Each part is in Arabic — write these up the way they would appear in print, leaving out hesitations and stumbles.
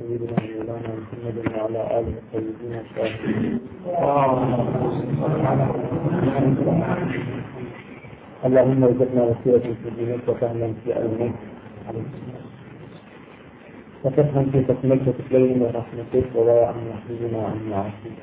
سيدنا مولانا محمد وعلى آله الطيبين الطاهرين. اللهم ارزقنا وسيلة في دينك وفهما في علمك وفهما في تكملة تكليم ورحمتك ولا أن يحفظنا عن معاصيك.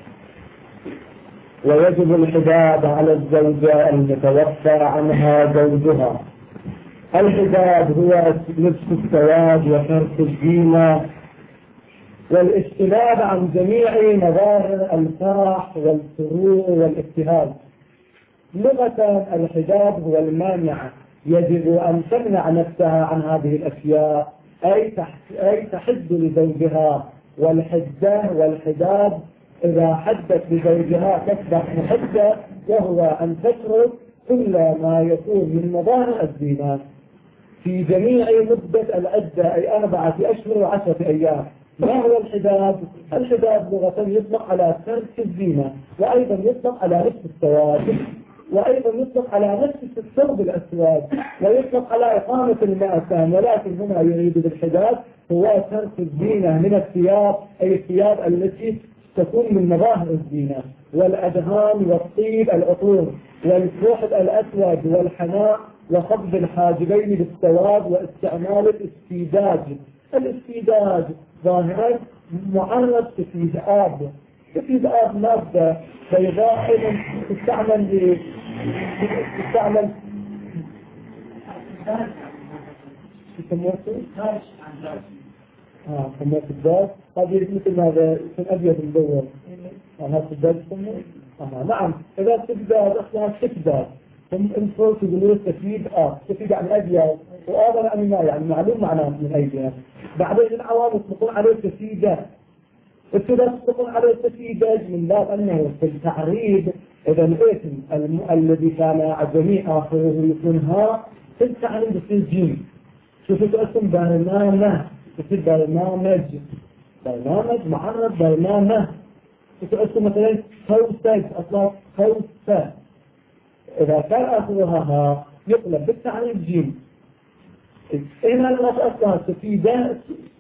ويجب الحجاب على الزوجة المتوفى عنها زوجها. الحجاب هو لبس السواد وترك الزينة والاجتناب عن جميع مظاهر الفرح والسرور والابتهاج. لغة الحجاب هو المانع، يجب أن تمنع نفسها عن هذه الأشياء، أي تحد لزوجها. والحجة والحجاب إذا حدت لزوجها تصبح محجة، وهو أن تترك كل ما يكون من مظاهر الزينة في جميع مدة العدة، أي 4 أشهر و10 أيام. ما هو الحجاب؟ الحجاب لغة يطلق على ترك الزينة، وأيضا يطلق على لبس السواد، وأيضا يطلق على لبس الثوب الأسود، ويطلق على إقامة المأثم. ولكن هنا يريد بالحجاب هو ترك الزينة من الثياب، أي الثياب التي تكون من مظاهر الزينة، والأدهان والطيب العطور والكحل الأسود والحناء وخفض الحاجبين بالسواد واستعمال الاستيداج. الاستيداج ظاهرا معرض سفيد آب مادة بيضاء تستعمل سموه السداد. هذه مثل ماذا يكون أبيض مدور، هذا السداد يسموه. نعم، إذا السداد أصلها سداد، هم انفوا تقولوا سفيد عن أبيض، وآبا عن ما يعني معلوم معناه من أيدينا. بعدين العوام يطلقون عليه سفيدة، يطلقون عليه سفيدة من باب أنه في التعريض. إذا الاسم الذي كان عجمي آخره يكون ها، في التعريض في الجيم. شوفوا اسم برنامج، يصير برنامج معرض برنامج. شوفوا اسم مثلا خوسة، أصلا خوسة، إذا كان آخرها ها يقلب بالتعريض جيم. هنا الناس أصلها سفيدة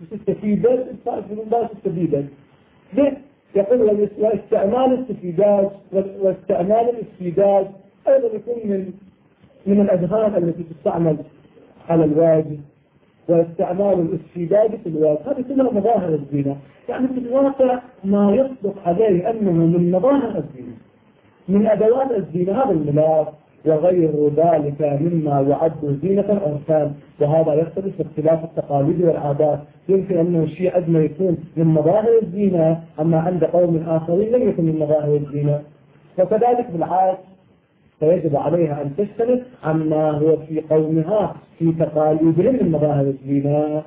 السفيدة ليه؟ يقول واستعمال السفيدات واستعمال الاستيداج أيضا يكون من الأدهان التي تستعمل على الوجه، واستعمال الاستيداج في الوجه. هذه كلها مظاهر الزينة. يعني في الواقع ما يصدق عليه أنه من مظاهر الزينة، من أدوات الزينة، هذا الملاك وغير ذلك مما يعد زينة عرفان. وهذا يختلف باختلاف التقاليد والعادات. يمكن أنه الشيء عندما يكون من مظاهر الزينة، أما عند قوم آخرين لم يكن من مظاهر الزينة. وكذلك بالعكس، فيجب عليها أن تختلف عما هو في قومها في تقاليدهم من مظاهر الزينة.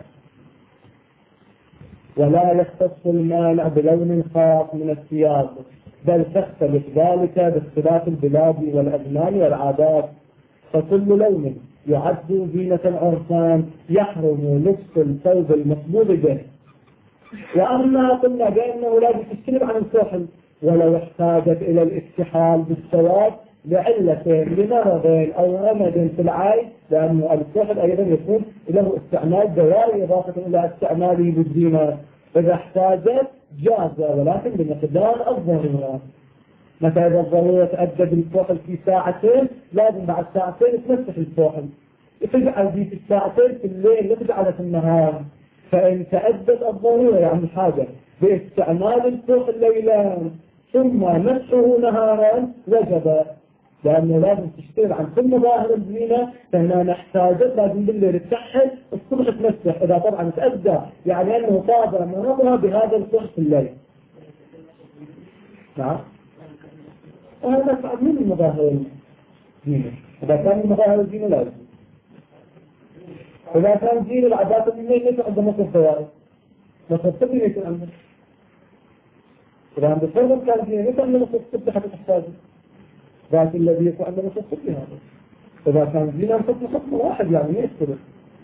ولا يختص المانع بلون خاص من الثياب، بل تختلف ذلك باختلاف البلاد والأزمان والعادات. فكل لون يعد زينة عرفان يحرم لبس الثوب المقبول به. وأما قلنا بأنه لا تجتنب عن الكحل ولو احتاجت إلى الاكتحال بالسواد لعلة لمرض أو رمد في العين، لأن الكحل أيضا يكون له استعمال دوائي إضافة إلى استعماله بالزينة. إذا احتاجت جاز، ولكن بمقدار الضرورة. مثلا إذا الضرورة تؤدى بالكحل في ساعتين، لازم بعد ساعتين تمسح الكحل، تجعل دي في الساعتين في الليل لا تجعلها في النهار. فإن تأدت الضرورة يعني حاجة باستعمال الكحل ليلا ثم مسحه نهارا وجب، لأنه لازم تشتغل عن كل مظاهر الزينة. فهنا نحتاجت لازم بالليل تكحل، الصبح تمسح. إذا طبعا تأدى يعني أنه صادر مرضها بهذا الكحل في الليل. نعم، وهذا من مظاهر الزينة. إذا كان من مظاهر الزينة لازم. إذا كان زين العادات من ليس عنده مصر فوائد، مصر الطبي ليس عنده. إذا عنده فرق كان زين ليس عنده مصر الطبي حتى تحتاجه، ذات الذي يكون عنده مصر الطبي هذا. إذا كان زين حكم واحد يعني يسترد.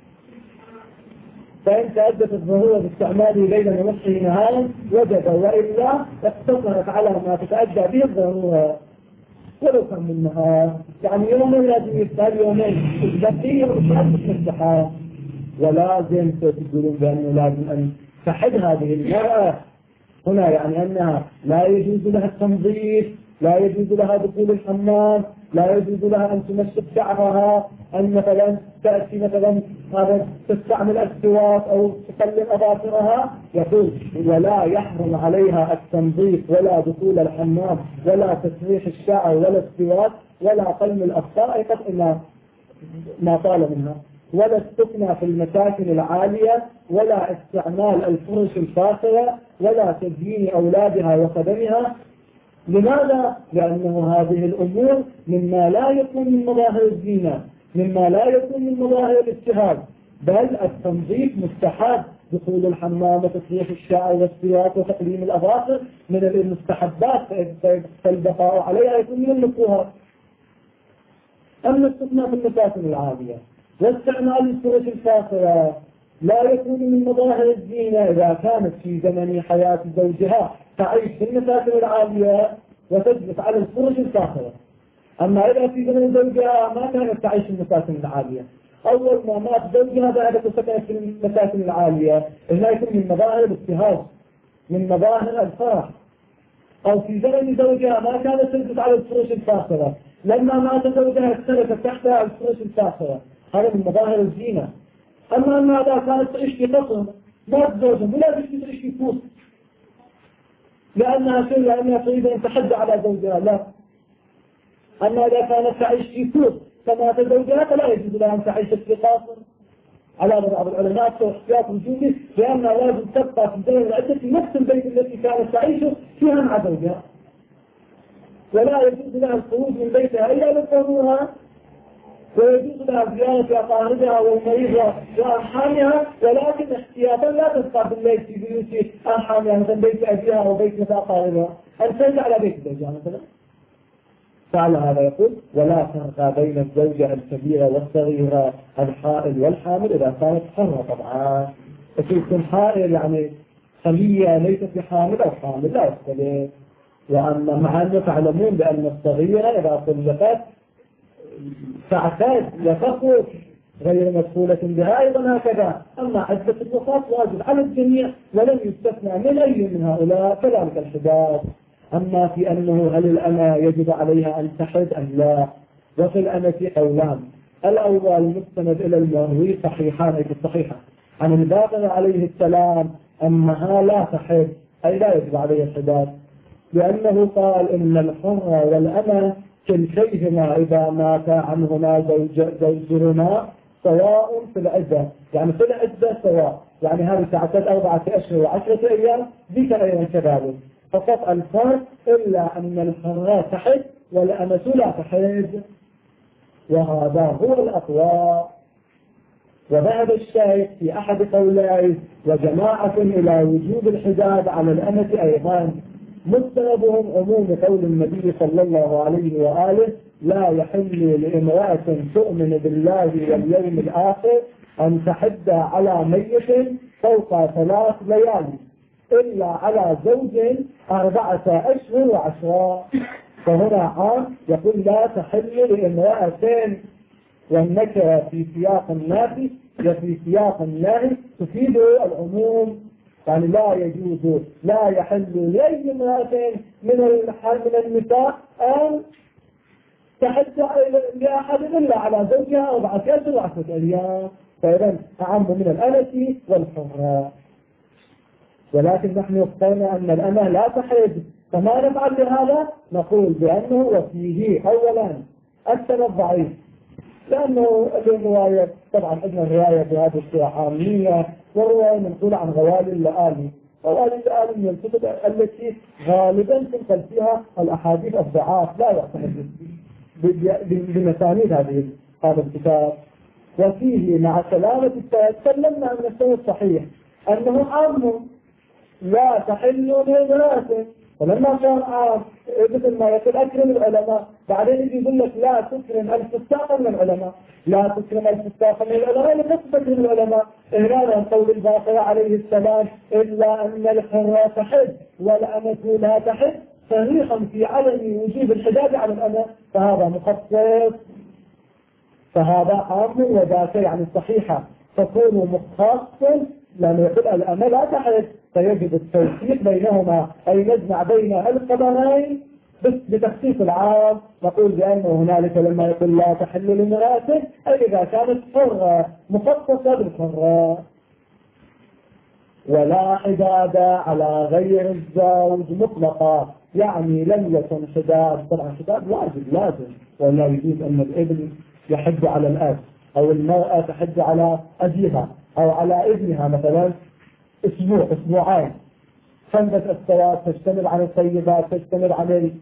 فإن تأدت الظهور باستعماله ليلا ومسحه نهارا وجب، وإلا اقتصرت على ما تتأدى به الظهور ولو كان من نهار. يعني يومين لازم يستاهل يومين، إذا فيه يوم تمسحها. ولازم تقولون بأنه لازم أن تحد هذه المرأة هنا يعني أنها لا يجوز لها التنظيف، لا يجوز لها دخول الحمام، لا يجوز لها أن تمسك شعرها، أن مثلا تأتي مثلا تستعمل السواك أو تقلل أظافرها. يقول ولا يحرم عليها التنظيف ولا دخول الحمام ولا تسريح الشعر ولا السواك ولا قلم الأظفار، أي قطع ما طال منها، ولا السكنى في المساكن العالية، ولا استعمال الفرش الفاخرة، ولا تزيين أولادها وخدمها. لماذا؟ لأنه هذه الأمور مما لا يكون من مظاهر الزينة، مما لا يكون من مظاهر الاجتهاد، بل التنظيف مستحب. دخول الحمام وتسريح الشعر والسواك وتقليم الأظافر من المستحبات، فالبقاء عليها يكون من المكروهات. أما السكنى في المساكن العالية واستعمال الفرش الفاخرة لا يكون من مظاهر الزينة إذا كانت في زمن حياة زوجها تعيش في المساكن العالية وتجلس على الفرش الفاخرة. أما إذا في زمن زوجها ما كانت تعيش في المساكن العالية، أول ما مات زوجها ذهبت وسكنت في المساكن العالية، هنا يكون من مظاهر الابتهاج، من مظاهر الفرح. أو في زمن زوجها ما كانت تجلس على الفرش الفاخرة، لما مات زوجها اختلفت تحتها الفرش الفاخرة، هذا من مظاهر الزينة. أما أنها إذا كانت تعيش في قصر مات زوجها ولا تعيش في كوخ لأنها تريد أن تحد على زوجها، لا. أما إذا كانت تعيش في كوخ فمات زوجها فلا يجوز لها أن تعيش في قصر على بعض العلماء في احتياط وجودي، لأنها لازم تبقى في زمن العدة في نفس البيت التي كانت تعيشه فيها مع زوجها، ولا يجوز لها الخروج من بيتها إلا لقانونها، ويجوز لها زيارة أقاربها والمريضة وأرحامها، ولكن احتياطا لا تبقى بالليل في بيوت أرحامها مثلا بيت أبيها أو بيت مثل أقاربها، أن ترجع على بيت زوجها مثلا. فعلى هذا يقول ولا فرق بين الزوجة الكبيرة والصغيرة، الحائل والحامل إذا كانت حرة طبعا. فكيف حائل يعني خلية ليست بحامل أو حامل لا يختلف. وأما مع أنه تعلمون بأن الصغيرة إذا طلقت تعتاد وتخرج غير مسؤولة بها أيضا هكذا. أما عدة الوفاة واجب على الجميع ولم يستثنى من أي من هؤلاء، كذلك الحداد. أما في أنه هل الأمة يجب عليها أن تحد أم لا؟ وفي الأمة قولان. الأول المستند إلى المروي صحيحان أي بالصحيحة عن الباقر عليه السلام أنها لا تحد أي لا يجب عليها الحداد، لأنه قال إن الحر والأمة كلتيهما إذا مات عنهما زوجهما سواء في العدة، يعني في العدة سواء، يعني هذه تعتد 4 أشهر و10 أيام ذيك أيضا كذلك، فقط الفرق إلا أن الحر تحد والأمة لا تحد، وهذا هو الأقوى. وذهب الشيخ في أحد قوليه وجماعة إلى وجوب الحداد على الأمة أيضا، مستندهم عموم قول النبي صلى الله عليه وآله لا يحل لامرأة تؤمن بالله واليوم الآخر أن تحد على ميت فوق 3 ليالي إلا على زوج 4 أشهر و10. فهنا عام يقول لا تحل لامرأتين، والنكرة في سياق النافي وفي سياق النهي تفيد العموم، يعني لا يجوز لا يحل لأي امرأة من النساء أن تحد لأحد إلا على زوجها 4 أشهر و10 أيام، فإذا أعم من الأمة والحرة. ولكن نحن اخترنا أن الأمة لا تحد، فما نفعل بهذا؟ نقول بأنه وفيه أولا السند ضعيف، لأنه الرواية طبعا عندنا الرواية في هذه الشيء عامية، والرواية منقولة عن غوالي اللآلي، غوالي اللآلي من الكتب التي غالبا تنقل فيها الأحاديث الضعاف لا يعتمد بمسانيد هذا الكتاب. وفيه مع سلامة تكلمنا عن السند الصحيح أنه عام لا تحل لامرأة، ولما كان عام مثل ما يقول أكرم العلماء، بعدين يجي يقول لك لا تكرم الفساق من العلماء، لا تكرم الفساق من العلماء لنسبة من العلماء. إهرانا قول الباقر عليه السلام إلا أن الحرة تحد والأمة لا تحد صريحا في علم وجوب الحداد على الأمة، فهذا مخصص، فهذا عام وذاك يعني صحيحة، تكون مخصص لأنه يقول الأمة لا تحل، فيجب التوفيق بينهما أي نجمع بين الخبرين بتخصيص العام. نقول بأنه هنالك لما يقول لا تحل لامرأته أي إذا كانت حرة مخصصة بالحرة. ولا حداد على غير الزوج مطلقا، يعني لم يكن حداد، طبعا حداد واجب لازم، ولا يجوز أن الابن يحد على الأب أو المرأة تحد على أبيها أو على ابنها مثلا أسبوع أسبوعين، 5 أسبوعات، تجتنب عن الطيبات، تجتنب عن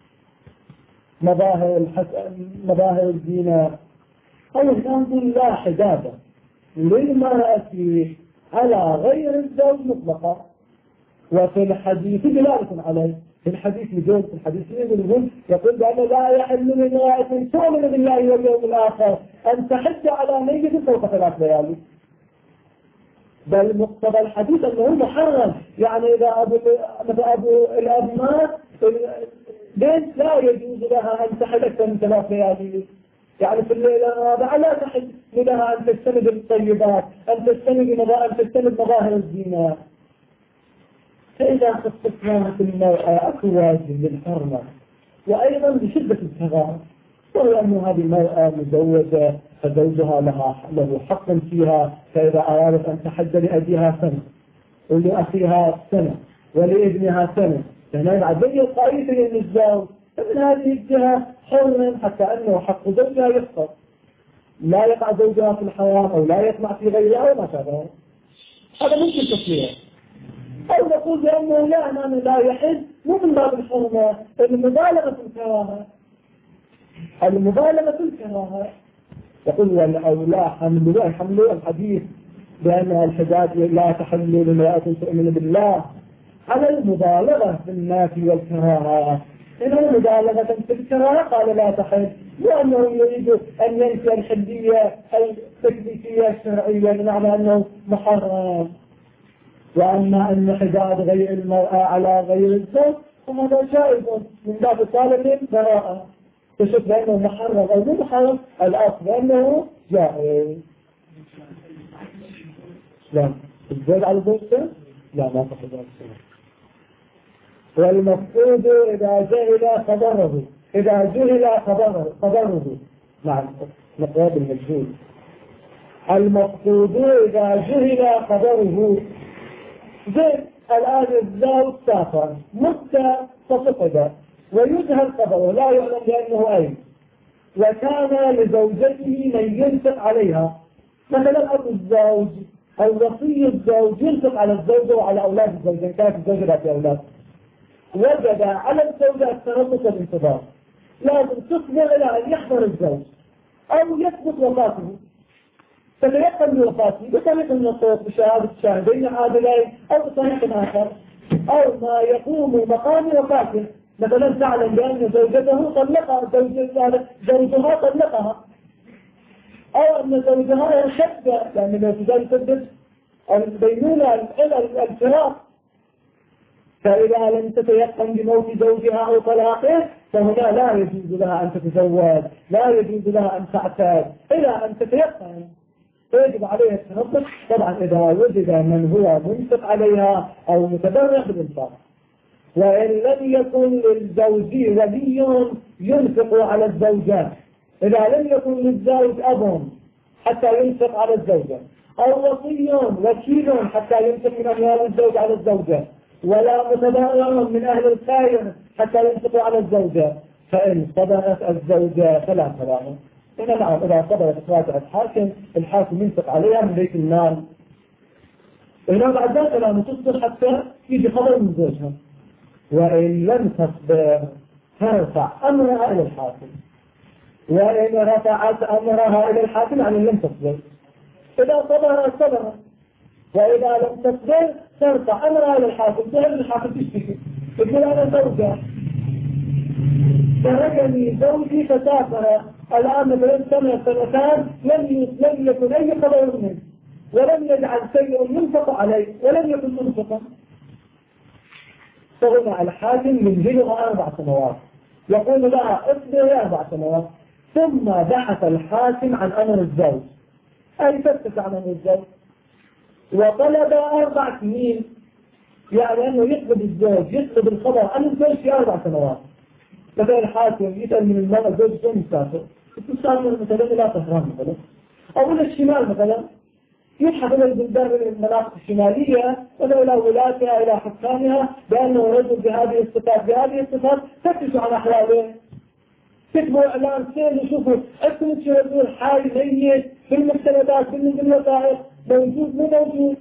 مظاهر الزينة. أو نقول لا حداد للمرأة على غير الزوج مطلقا. وفي الحديث دلالة عليه، في الحديث يقول، في الحديث يقول بأنه لا يحل لامرأة تؤمن بالله واليوم الآخر أن تحج على ميت فوق 3 ليالي. بل مقتضى الحديث أنه محرم، يعني إذا أبو الأب مات بنت لا يجوز لها أن تحج أكثر من 3 ليالي، يعني في الليلة الرابعة لا تحج لها أن تجتنب الطيبات، أن تجتنب مظاهر الزينة. فإذا خصصناها في المرأة أكو واجب للحرمة، وأيضا بشدة الكراهة، وهو أن هذه المرأة مزوجة فزوجها له حق فيها، فإذا أرادت أن تحج لأبيها سنة ولأخيها سنة ولابنها سنة، فهنا بين القائد للزوج، فمن هذه الجهة حر حتى أنه حق زوجها يحفظ، لا يقع زوجها في الحرام أو لا يطمع في غيرها أو ما شابه. هذا ممكن تصليه. أو نقول بأنه لا أمام لا يحل، مو من باب الحرمة، المبالغة في الكراهة، المبالغة في الكراهة. يقول والأولى حمل الحديث بأن الحداد لا تحل لامرأة تؤمن بالله على المبالغة في النافي والكراهة. إنه مبالغة في الكراهة قال لا تحل، وأنه يريد أن ينفي الحدية التكليفية الشرعية بمعنى أنه محرم. وأما أن حداد غير المرأة على غير الزوج فهذا جائز من باب طالب البراءة، تشوف بأنه محرم أو مو محرم، الأصل بأنه جائز. لا الزوج على الزوجة لا ما تحدد الزوج. والمفقود إذا جهل خبره نعم مقابل المجهول. المفقود إذا جهل خبره، زين الآن الزوج سافر مدة ففقد ويجهل خبره لا يعلم بأنه أين، وكان لزوجته من ينفق عليها، مثلا أبو الزوج أو وصي الزوج ينفق على الزوجة وعلى أولاد الزوجة، كانت الزوجة لا في أولاد، وجد على الزوجة التنطق والانتظار، لازم تصبر إلى أن يحضر الزوج أو يثبت وفاته، فتيقن بوفاته بطريق النطق بشهادة شاهدين عادلين أو بطريق آخر، أو ما يقوم مقام وفاته، مثلا تعلم بأن زوجته طلقها، زوجها طلقها، أو أن زوجها يرشد لأن الارتداد يسبب البينونة الفراق، فإذا لم تتيقن بموت زوجها أو طلاقه فهنا لا يجوز لها أن تتزوج، لا يجوز لها أن تعتاد إلى أن تتيقن، فيجب عليها التنطق. طبعا إذا وجد من هو منفق عليها أو متبرع بالإنفاق. وإن لم يكن للزوج ولي ينفق على الزوجات، إذا لم يكن للزوج أب حتى ينفق على الزوجة، أو وصي وكيل حتى ينفق من أموال الزوج على الزوجة، ولا متبرع من أهل الخير حتى ينفق على الزوجة، فإن صدرت الزوجة فلا تبرع. نعم إذا صدرت فاتحة الحاكم ينفق عليها من بيت المال. هنا بعد ذلك لا تصبر حتى يجي خبر من زوجها. وإن لم تصبر ترفع أمرها إلى الحاكم، وإن رفعت أمرها إلى الحاكم يعني لم تصبر، إذا صبر، وإذا لم تصبر ترفع أمرها إلى الحاكم، تهل الحاكم تشتكي تقول أنا زوجة تركني زوجي فسافر الآن مثلا سنتان لم يكن أي خبر منه، ولم يجعل شيء ينفق عليه ولم يكن منفقا، فهنا الحاكم ينزلها 4 سنوات، يقول لها اصبري 4 سنوات، ثم بحث الحاكم عن أمر الزوج، أي فتت عن أمر الزوج، وطلب 4 سنين، يعني أنه يطلب الزوج يطلب الخبر عن الزوج في 4 سنوات. مثلا الحاكم يسأل من المرأة الزوج وين مسافر؟ تسافر مثلا إلى طهران مثلا أو إلى الشمال مثلا، يبحث إلى البلدان من المناطق الشمالية إلى ولاتها إلى حكامها بأنه رجل بهذه الصفات فتشوا عن أحواله، كتبوا إعلان سير يشوفوا اسم الشهدور حي ميت في المستندات بالوثائق موجود مو موجود.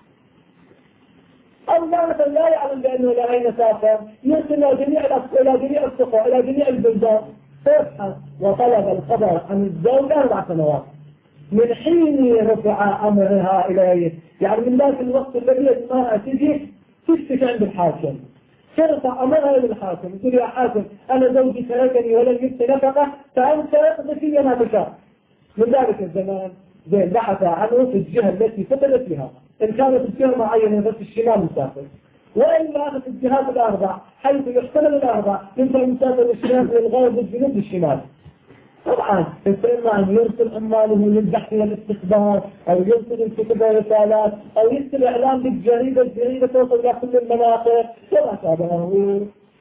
أو مثلا لا يعلم بأنه إلى أين سافر، يرسل إلى جميع الصفوة إلى جميع البلدان فابحث. وطلب الخبر عن الزوج 4 سنوات من حين رفع أمرها إليه، يعني من ذاك الوقت الذي المرأة تجي تشتكي عند الحاكم، ترفع أمرها إلى الحاكم تقول يا حاكم أنا زوجي تركني ولم يبت نفقة فأنت اقضي في ما تشاء. من ذلك الزمان زين بحث عنه في الجهة التي فتلت بها، إن كانت الجهة معينة بس الشمال مسافر، وإلا في الجهات الأربع حيث يحتمل الأربع يمكن المسافر الشمال للغرب والجنوب للشمال. طبعا إما أن يرسل عماله للبحث والاستخبار أو يرسل الكتب والرسالات أو يرسل إعلام بالجريدة توصل إلى كل المناطق وما شابهه.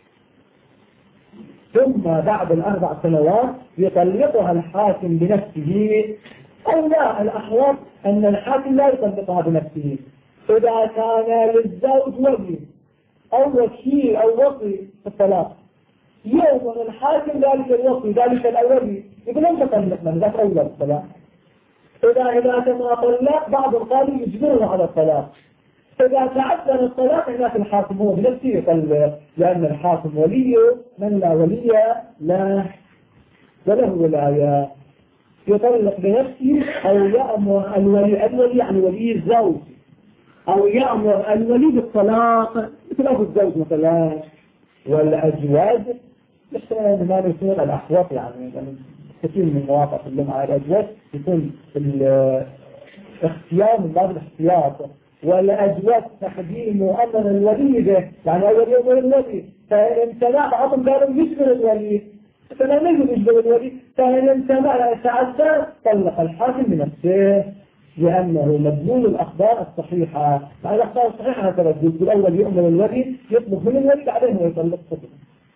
ثم بعد 4 سنوات يطلقها الحاكم بنفسه، أو لا، الأحوط أن الحاكم لا يطلقها بنفسه إذا كان للزوج ولي أو وكيل أو وصي في الطلاق. يوم الحاكم ذلك الوصي ذلك الأولي يقول أنت طلق من ذاك أولى الطلاق. إذا كما طلق بعض القاضي يجبره على الطلاق. إذا تعذر الطلاق هناك الحاكم هو بنفسه يطلق، لأن الحاكم ولي من لا ولي له وله ولاية، يطلق بنفسه أو يأمر الولي يعني ولي الزوج، أو يأمر الولي بالطلاق مثل أبو الزوج مثلا. والأجواز يحتمل ما يكون الأحوط، يعني كثير من المواقع في اللمعة الأجواز يكون الاختيار من باب الاحتياط، والأجواز تقديم أمر الولي به، يعني أول يوم الولي فإن امتنع بعضهم قالوا يجبر الولي، فلا يجبر الولي، فإن امتنع تعدى طلق الحاكم بنفسه، لأنه مضمون الأخبار الصحيحة. مع الأخبار الصحيحة هكذا بالأول يؤمر الولي يطلب من الولي بعدين هو يطلق صدقه.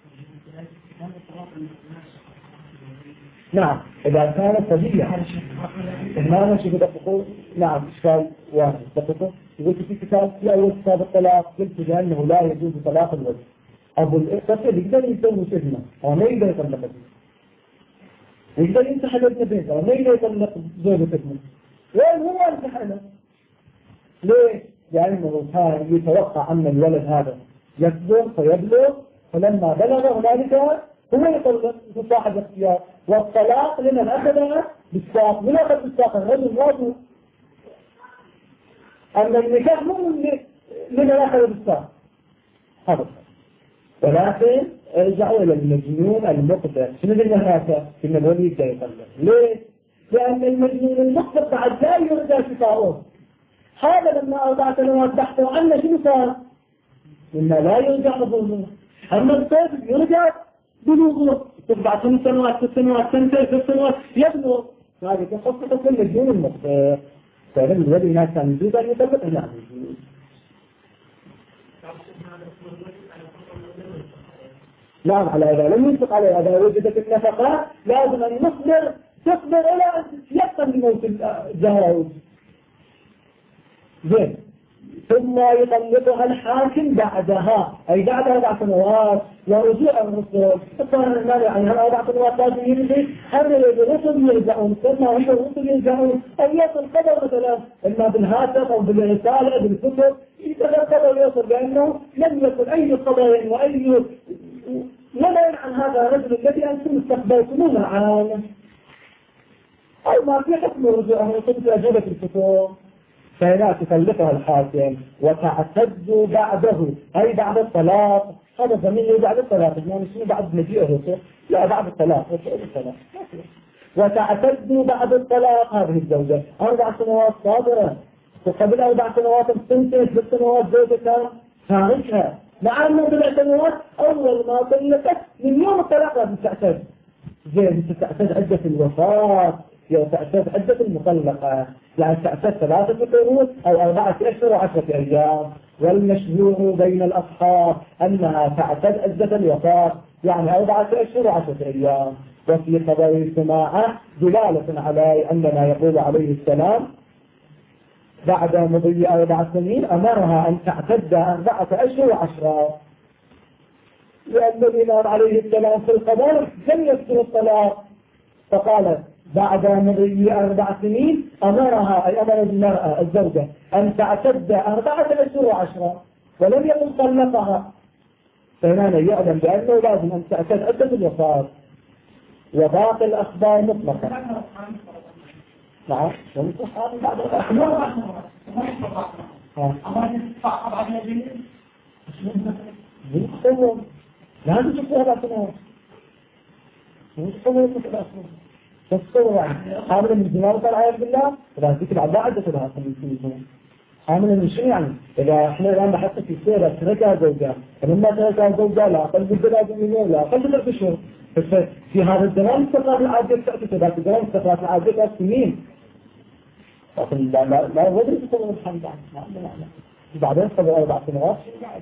نعم إذا كان صديقا ما نشوف دقيقه. نعم إشكال واحد دقيقه. قلت في كتاب في أول كتاب الطلاق قلت بأنه لا يجوز طلاق الولي. أبو الإقتصاد يقدر يسوي سجنه أو ما يقدر يطلق ابنه، يقدر ينتحل ابن بيته أو ما يقدر يطلق زوجة ابنه. وين هو انتحله؟ ليه؟ لأنه كان يتوقع أن الولد هذا يكبر فيبلغ، فلما بلغ هنالك هو يطلق صاحب الاختيار. والطلاق لمن أخذ بالساق، من أخذ بالساق الرجل واجب. أما النكاح مو لمن أخذ بالساق هذا. ولكن ارجعوا إلى المجنون المقدر. شنو قلنا هناك؟ إن الولي يبدأ يطلق. ليه؟ لأن المجنون المقدر بعد لا يرجع شفاؤه. هذا لما 4 سنوات بحثوا عنه شنو صار؟ إنه لا يرجع بظلمه. أما الطفل يرجع بلوغه، بعد 5 سنوات 6 سنوات 2 سنوات يبلغ. هذه تخصص المجنون المقدر. فإن الولي هناك كان يجوز أن يطلق نعم يجوز. نعم على هذا لم ينطق على هذا. وجدت النفقات لازم أن تصبر إلى أن يقتل بموت الزوج. زين. ثم يطلقها الحاكم بعدها، أي بعد 4 سنوات ورجوع الرسل. فصار المانع عنها 4 سنوات لازم يرجع، هم الرسل يرجعون، ثم هم الرسل يرجعون، أو يصل خبر مثلا إما بالهاتف أو بالرسالة بالكتب، إذا الخبر يصل بأنه لم يصل أي خبر وأي لما عن هذا الرجل الذي أنتم استقبلتموه عنه، أو ما في حكم رجوعه وصلت أجوبة الكتب. فهنا تكلفها الحاكم وتعتد بعده، أي بعد الطلاق. هذا زميلي بعد الطلاق، يعني شنو بعد مجيء الرسل؟ لا بعد الطلاق. وتعتد بعد الطلاق هذه الزوجة 4 سنوات صابرة، وقبل 4 سنوات استنتج 6 سنوات زوجة خارجها، مع أنه بال سنوات أول ما طلقت من يوم الطلاق لازم تعتد. زين تعتد عدة الوفاة تعتد عدة المطلقة، يعني تعتد 3 قروء أو 4 أشهر و10 أيام. والمشهور بين الأصحاب أنها تعتد عدة الوفاة، يعني 4 أشهر و10 أيام. وفي خبر سماعة دلالة على أننا يقول عليه السلام بعد مضي 4 سنين أمرها أن تعتد 4 أشهر و10، لأن الإمام عليه السلام في الخبر لم يذكر الطلاق، فقال بعد مضي 4 سنين أمرها، أي أمر المرأة الزوجة أن تعتد 4 أشهر و10، ولم يقل طلقها. فهنا يعلم بأنه لازم أن تعتد عدة الوفاة. وباقي الأخبار مطلقة. نعم. بعد الأخبار لازم تكون 4 سنوات. تصور يعني حامل من الزمان والعياذ بالله، إذا ذكر الله عدة لها حامل من شنو يعني؟ إذا إحنا الآن بحثنا في سيرة تركها زوجها، فلما تركها زوجها لا أقل من 3 يوم لا أقل من 3 أشهر. في هذا الزمان استقرار العادة تأتي، في ذاك الزمان استقرار العادة تأتي سنين. لكن لا ندري تصور الحمد لله. بعدين صبر 4 سنوات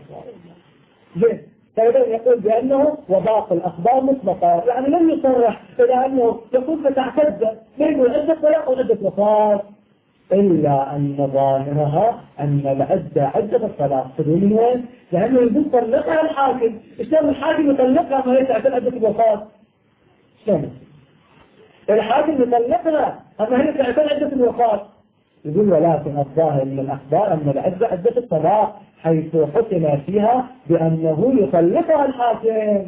زين. فإذا يقول بأنه وباقي الأخبار مطلقة، يعني لم يصرح إلى أنه يقول فتعتد بين عدة طلاق وعدة وفاة، إلا أن ظاهرها أن العدة عدة الطلاق. تدري من وين؟ لأنه يقول طلقها الحاكم. إشلون الحاكم يطلقها ما هي تعتد عدة الوفاة؟ شلون؟ الحاكم يطلقها أما هي تعتد عدة الوفاة. يقول ولكن الظاهر من الأخبار أن العدة عدة الطلاق، حيث حكم فيها بأنه يطلقها الحاكم.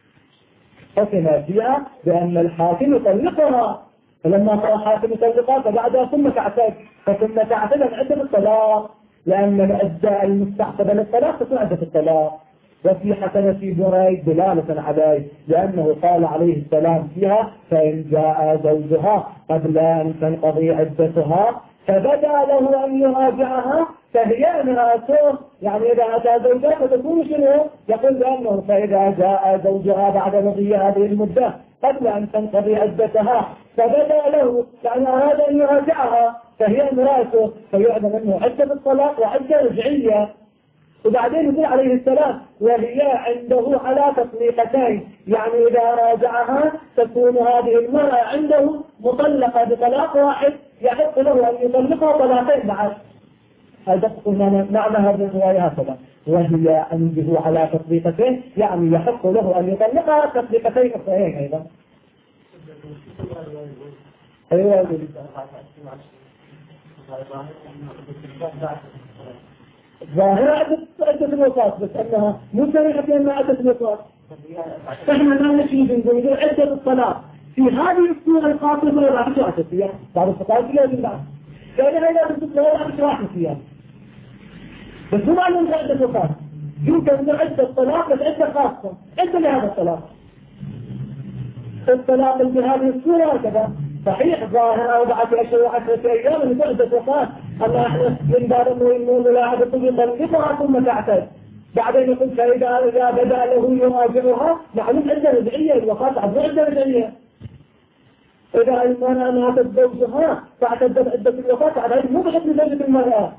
حكم فيها بأن الحاكم يطلقها، فلما قال الحاكم يطلقها فبعدها ثم تعتد، فثم تعتد عدة الطلاق، لأن العدة المستحسبة للطلاق تكون عدة الطلاق. وفي حسنة بريد دلالة عليه، لأنه قال عليه السلام فيها فإن جاء زوجها قبل أن تنقضي عدتها فبدأ له أن يراجعها فهي امرأته، يعني إذا أتى زوجها فتكون شنو؟ يقول بأنه فإذا جاء زوجها بعد مضي هذه المدة قبل أن تنقضي عدتها فبدأ له، يعني أراد أن يراجعها فهي امرأته، فيعلم أنه عدة الطلاق وعدة رجعية. وبعدين يقول عليه السلام وهي عنده على تطليقتين، يعني إذا راجعها تكون هذه المرأة عنده مطلقة بطلاق واحد، يحق له أن يطلقها طلاقين بعد. هذا معنى هذه الرواية هكذا، وهي عنده على تطليقتين، يعني يحق له أن يطلقها تطليقتين أخرين أيضا. أيوة. ظاهرة عدة الوفاة، بس أنها مو صريحة بأنها عدة الوفاة. فإحنا لا نشيد نقول عدة الطلاق في هذه الصورة الخاصة ولا راح تشرح فيها بعض الفقهاء لازم بعض فإذا لا تطلق ولا راح تشرح فيها، بس مو معنى عدة الوفاة. يمكن أن عدة الطلاق بس عدة خاصة عدة لهذا الطلاق. الطلاق في هذه الصورة هكذا صحيح ظاهر 4 أشهر و10 أيام من عدة وفاة، أما احنا من باب انه ملاحظة يطلقها ثم تعتد، بعدين يقول فإذا بدأ له يراجعها معلوم عدة رجعية، الوفاة عبر عدة رجعية. إذا المرأة ماتت زوجها فاعتدت عدة الوفاة، هذا مو بحكم زوجة المرأة.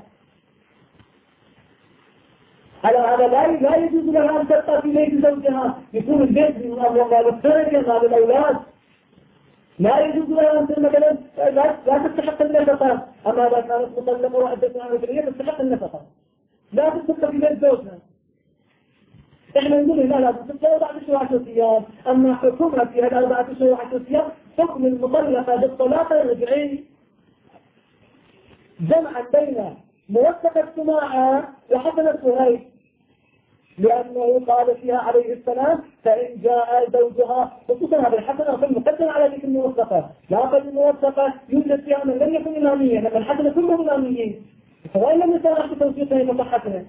على هذا لا يجوز لها أن تبقى في بيت زوجها، يكون البيت من أموال التركة مال الأولاد، لا يجوز لها أن مثلا لا تستحق النفقة، أما إذا كانت مطلقة وعدتها رجعية تستحق النفقة، لا تستحق في بيت زوجها. إحنا نقول لا تستحق 4 أشهر 10 أيام، أما حكمها في هذه 4 أشهر 10 أيام حكم المطلقة بالطلاق الرجعي، جمعا بين موثقة سماعة وحسنة سهيل، لأنه قال فيها عليه السلام فإن جاء زوجها، خصوصا هذا الحسنة في المقدم على ذلك الموثقة، لا قد الموثقة يوجد فيها من لم يكن إماميا، لما الحسنة كلهم إماميين، فوإن لم يسمح بتوثيقه مصحتنا.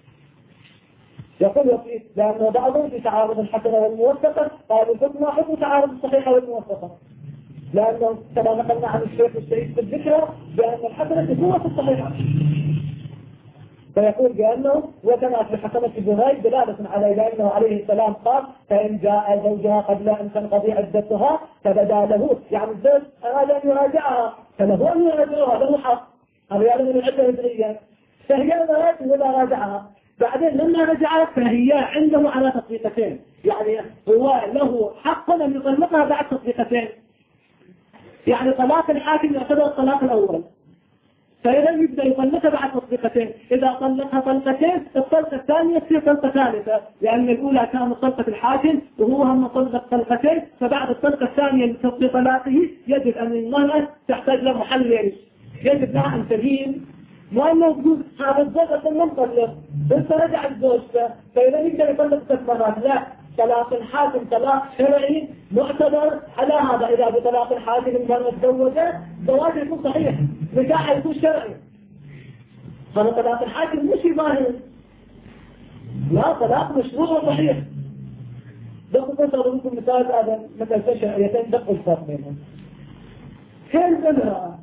يقول وفيه لأنه بعضهم في تعارض الحسنة والموثقة قالوا حكم حكم تعارض الصحيحة والموثقة، لأنه كما نقلنا عن الشيخ السعيد في الذكرى بأن الحسنة تكون في الصحيحة. فيقول بأنه وكما في حكمة بريد دلالة على أنه عليه السلام قال فإن جاء زوجها قبل أن تنقضي عدتها فبدا له، يعني الزوج أراد أن يراجعها فله أن يراجعها، له حق، هذا يعلم من العدة الهجرية، فهي مرات ولا راجعها، بعدين لما رجعت فهي عنده على تطبيقتين، يعني هو له حق أن يطلقها بعد تطبيقتين، يعني طلاق الحاكم يعتبر الطلاق الأول، فإذا يبدأ يطلقها بعد تطبيقتين، إذا طلقها طلقتين الطلقة الثانية تصير طلقة ثالثة، لأن الأولى كانت طلقة الحاكم وهو هم طلق طلقتين، فبعد الطلقة الثانية لتصديق طلاقه يجب أن المرأة تحتاج له محلل، يجب لها أن تبين وأنه تقول هذا الزوج أصلا مطلق بس رجع الزوج، فإذا يقدر يطلق 3 مرات، لا، طلاق الحاكم طلاق شرعي معتبر على هذا، إذا بطلاق الحاكم المرأة تزوجت زواجه يكون صحيح، نكاحه يكون شرعي، هذا طلاق الحاكم مش ظاهر، لا، طلاق مشروع وصحيح. دقوا تضرب لكم مثال هذا مثل شرعيتين، دقوا الفرق بينهم. كيف امرأة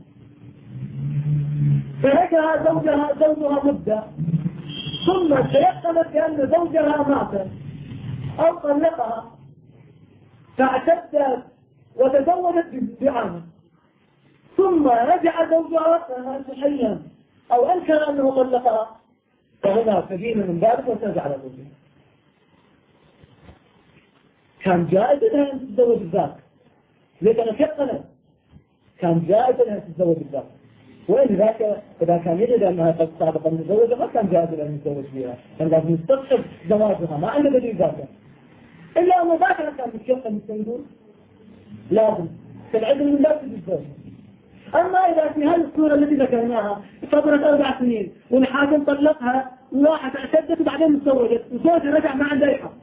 تركها زوجها مدة ثم تيقنت بأن زوجها مات أو طلقها فاعتدت وتزوجت بعام ثم رجع زوجها صحيا أو أنكر أنه طلقها، فهنا سبيل من ذلك وترجع على زوجها. كان جائز لها أن تتزوج الذات، لكن يقنت كان جائز لها أن تتزوج الذات، وإن ذاك إذا كان يجد أنها قد سابقا متزوجة ما كان جائز أن يتزوج بها، كان لازم يستصحب زواجها ما عنده دليل ذاك، إلا أنه ذاك كان متشقا مستندون لازم فالعدل من لا تتزوج. أما إذا في هذه الصورة التي ذكرناها صبرت 4 سنين والحاكم طلقها وواحد اعتدت وبعدين تزوجت وزوجها رجع ما عنده أي حق،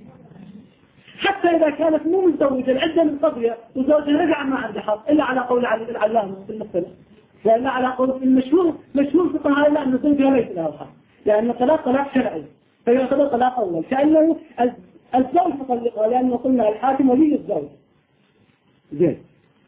حتى إذا كانت مو متزوجة العدة من قضية وزوجها رجع ما عنده حق، إلا على قول علي العلامة في المختلف، لأن على قول المشهور في طهارة الله أن زوجها ليس له حق، لأن الطلاق طلاق شرعي فيعتبر طلاق أول، كأنه الزوج مطلقها، لأنه قلنا الحاكم ولي الزوج زين،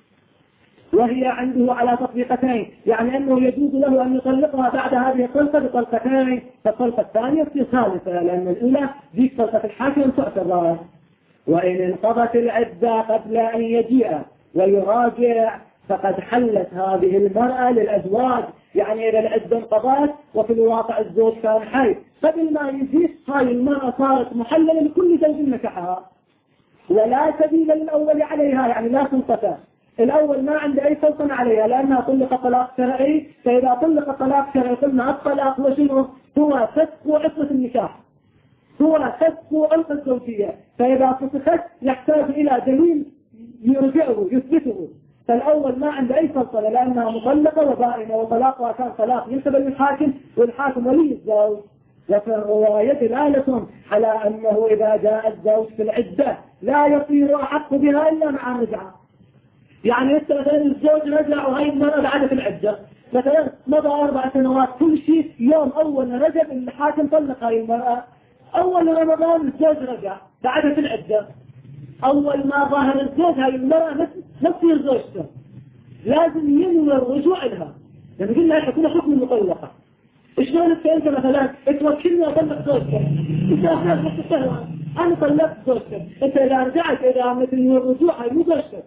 وهي عنده على تطبيقتين، يعني أنه يجوز له أن يطلقها بعد هذه الطلقة بطلقتين، فالطلقة الثانية تصير ثالثة، لأن الأولى ذيك طلقة الحاكم تعتبر. وإن انقضت العدة قبل أن يجيء ويراجع فقد حلت هذه المرأة للأزواج، يعني إذا العدة انقضت وفي الواقع الزوج كان حي قبل ما يجي، هاي المرأة صارت محللة لكل زوج نكحها، ولا سبيل للأول عليها، يعني لا سلطة، الأول ما عنده أي سلطة عليها لأنها طلق طلاق شرعي، فإذا طلق طلاق شرعي قلنا الطلاق وشنو هو فسخ عقدة النكاح، هو فسخ عقدة الزوجية، فإذا فسخت يحتاج إلى دليل يرجعه يثبته، فالأول ما عنده أي سلطة لأنها مطلقة وبائنة، وطلاقها كان طلاق ينسب للحاكم والحاكم ولي الزوج. وفي الرواية دلالة على أنه إذا جاء الزوج في العدة لا يصير أحق بها إلا مع الرجعة، يعني مثلا الزوج رجع وهي المرأة بعد في العدة، مثلا مضى 4 سنوات كل شيء، يوم أول رجع الحاكم طلق هاي المرأة، أول رمضان الزوج رجع بعد في العدة، أول ما ظهر الزوج هاي المرأة نفس زوجته لازم ينوي الرجوع لها، يعني قلنا يكون حكم المطلقة. شلون انت مثلا توكلني اطلق زوجتك، انت اخلاص وقت الشهوة انا طلقت زوجتك، انت اذا رجعت الى مثل الرجوع هاي مو زوجتك،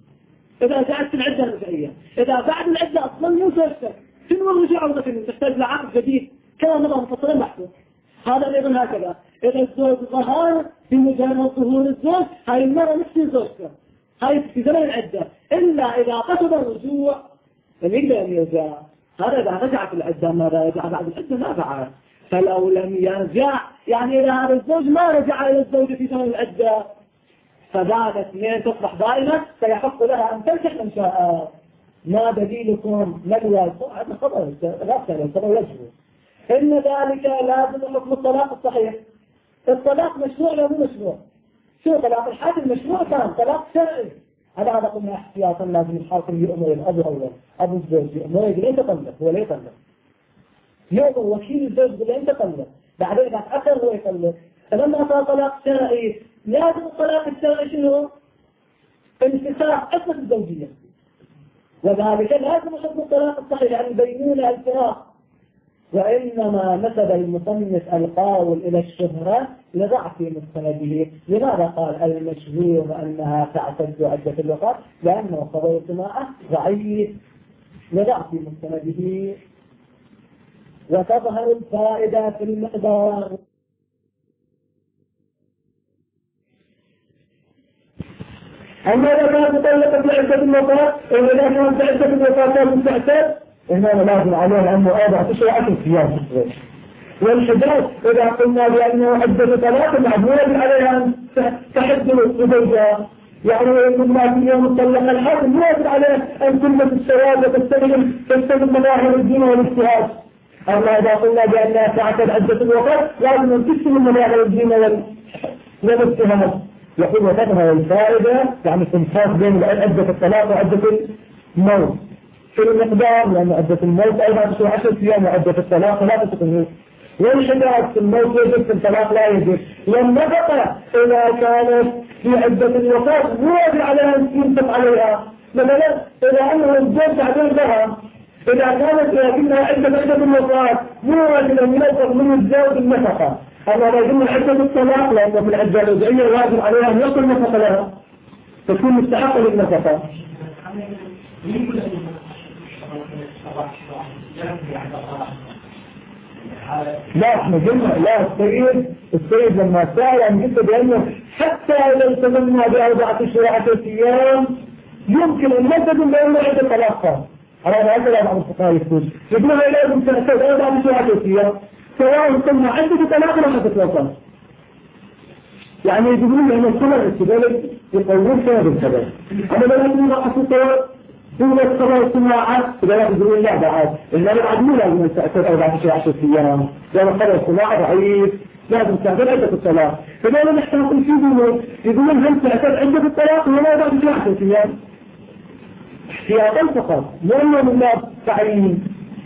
اذا رجعت في العدة الرجعية، اذا بعد العدة اصلا مو زوجتك، شنو الرجوع وظيفة تحتاج لعقد جديد كما نظام مفصل محدود. هذا ايضا هكذا، اذا الزوج ظهر بمجرد ظهور الزوج هاي المرأة نفس زوجته، هاي في زمن العدة، الا اذا قصد الرجوع لم يقدر ان يرجع، هذا إذا رجع في العدة، ماذا رجع بعد العدة ما فعل، فلو لم يرجع يعني إذا هذا الزوج ما رجع إلى الزوجة في زمن العدة فبعد 2 تصبح دائمة فيحق لها أن تنكح من شاء. ما دليلكم نجوى هذا خبر لا يجوز، إن ذلك لازم حكم الطلاق الصحيح. الطلاق مشروع لا مو مشروع، شو طلاق الحاكم مشروع كان طلاق شرعي، هذا قلنا احتياطا لازم الحاكم يؤمر الأب أولا، أبو الزوج يؤمر يقول أنت طلق هو لا يطلق، يؤمر وكيل الزوج يقول أنت طلق، بعدين إذا تأخر هو يطلق، فلما صار طلاق شرعي لازم الطلاق الشرعي شنو؟ انفساخ عقدة الزوجية، وذلك لازم حكم الطلاق الصحيح، يعني بينونة الفراق، وإنما نسب المصنف القول إلى الشهرة لضعف مستنده. لماذا قال المشهور أنها تعتد عدة الوقت؟ لأنه خبر سماعة ضعيف لضعف مستنده. وتظهر الفائدة في المقدار. أما إذا كانت مطلقة بعدة الوفاة، إذا كانت بعدة الوفاة مستعتد، إنما لازم عليها أنه 4 أشهر 10 أيام. والحجاج إذا قلنا بأنه عدة طلاق معمول عليها أن تحد زوجها، يعني كنا في يوم طلق الحاكم يجب عليه أن تلبس السواد وتستخدم مظاهر الدين والاجتهاد. أما إذا قلنا بأنها تعتد عدة الوفاة لازم أن تستخدم مظاهر الدين والاجتهاد. يقول وتظهر الفائدة يعني استنساخ بين عدة الطلاق وعدة الموت في المقدار، لأن عدة الموت 14 أيام وعدة الطلاق 3 شهور. والحجاج في الموت يجب، في الطلاق لا يجب. والنفقة إذا كانت في عدة الوفاة مو يجب عليها أن ينفق عليها. مثلا إذا أنه الزوج بعدين لها، إذا كانت لكنها عدة الوفاة مو واجب أن ينفق من الزوج النفقة. أما إذا كنا عدة الطلاق لأن في العدة الوضعية واجب عليها أن يصل النفقة لها تكون مستحقة للنفقة. لا احنا قلنا لا السيد لما سأل عن جدا بأنه حتى لو تمنى ب4 أشهر 10 أيام يمكن أن نلتزم بأنه عدة طلاقها. هذا بعض الفقهاء يقولون لازم تأخذ 4 أشهر 10 أيام سواء كنا عدة طلاق ولا عدة وفاة. يعني يقولون أن السبب السبب يقولون سبب السبب. أنا لا أقول رأس السبب هو السبب الصناعة إذا لا يقولون لا بعد إلا بعد مو لازم تأخذ 4 أشهر 10 أيام لأن السبب الصناعة ضعيف لازم تأخذ عدة الطلاق. فلا نحتاج يقولون هل تأخذ عدة الطلاق ولا 4 أشهر 10 أيام احتياطا فقط لأنه من باب تعيين.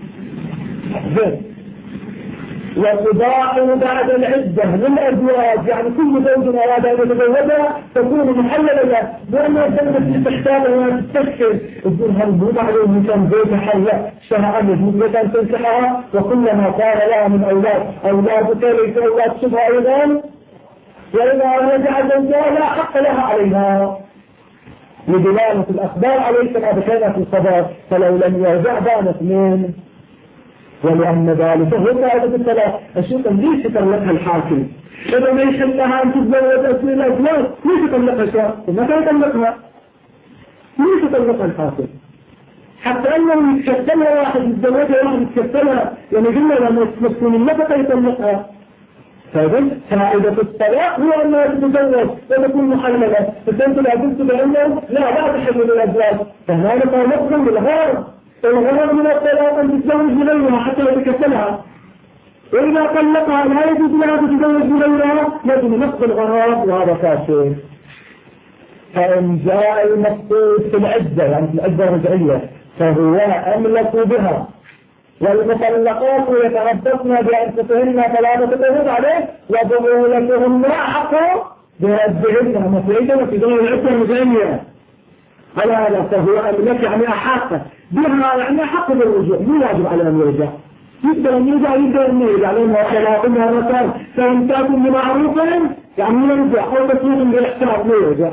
وتضاع بعد العدة للأزواج، يعني كل زوج أراد أن يتزوجها تكون محللة له لأنها الدولة تحتاج أن تستشكل تقول هل مو عليه مثلا زوجها حلة شرعا يجوز أن تنكحها وكلما كان لها من أولاد ليس أولاد شبه أيضا وإذا رجع زوجها لا حق لها عليها لدلالة الأخبار عليه كما ذكرنا في الخبر فلو لم يرجع بانت منه. ولأن ذلك هو فائدة الثلاث. الشيطة ليش يطلقها الحاكم؟ إذا ما يحلها أن تتزوج أسئل الأزواج ليش يطلقها شاء؟ متى يطلقها؟ ليش يطلقها الحاكم؟ حتى أنه يتكفلها واحد يتزوجها واحد يتكفلها يعني قلنا لما تكون النفقة يطلقها. فإذن فائدة الطلاق هو أنها تتزوج وتكون محللة. فأنت لا قلت بأنه لا تحل للأزواج فهذا ما نقصد بالغرض. الغرض من الطلاق أن تتزوج غيرها حتى يتكفلها. وإذا طلقها لا يجوز لها تتزوج غيرها لازم نقص الغرض وهذا فاسد. فإن جاء المقصود في العدة يعني في العدة الرجعية فهو أملك بها. والمطلقات يتربصن بأنفسهن 3 قروء عليه وبعولتهن أحق بردهن مفعيدا في دون العدة الرجعية. على هذا فهو أملك يعني أحق بها يعني أحق بالرجوع مو واجب على أن يرجع. يقدر أن يرجع لأنه طلاقها مكان فإن تكن بمعروف يعني يرجع أو مسؤول بالإحسان لا يرجع.